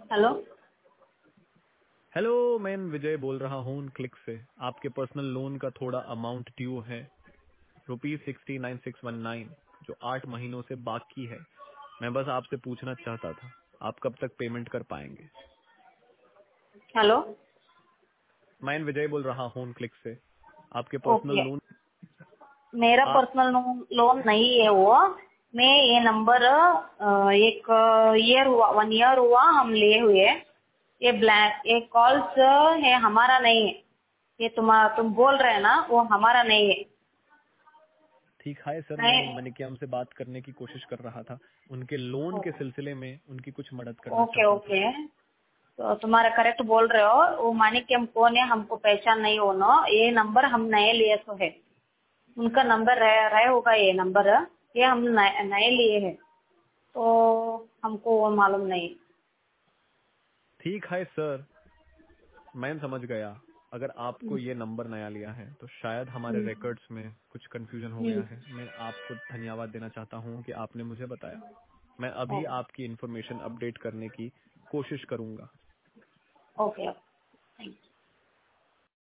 Hello. Hello, मैं विजय बोल रहा हूँ क्लिक से। आपके पर्सनल लोन का थोड़ा अमाउंट ड्यू है, ₹69,619, जो 8 महीनों से बाकी है। मैं बस आपसे पूछना चाहता था, आप कब तक पेमेंट कर पाएंगे? हेलो। मैं विजय बोल रहा हूँ क्लिक से। आपके पर्सनल ओके। लोन मेरा आप पर्सनल लोन नहीं है वो। मैं ये नंबर एक ईयर हुआ, 1 ईयर हुआ हम लिए हुए। ये ब्लैंक, ये कॉल्स है हमारा नहीं है। ये तुम बोल रहे हैं ना, वो हमारा नहीं है। ठीक है सर, मैं नहीं। मणिक्यम से बात करने की कोशिश कर रहा था। उनके लोन के सिलसिले में उनकी कुछ मदद करना ओके चाहता था। ओके। तो तुम्हारा करेक्ट बोल रहे हो। वो मानिक्यम कौन है हमको पहचान नहीं हो ना। ये नंबर हम नए लिए तो है। उनका नंबर रहे होगा ये नंबर। ये हम नए लिए हैं, तो हमको वो मालूम नहीं। ठीक है सर, मैं समझ गया। अगर आपको ये नंबर नया लिया है तो शायद हमारे हम्म, रिकॉर्ड्स में कुछ कंफ्यूजन हो हम्म, गया है। मैं आपको धन्यवाद देना चाहता हूँ कि आपने मुझे बताया। मैं अभी ओके आपकी इन्फॉर्मेशन अपडेट करने की कोशिश करूंगा। ओके। Thank you.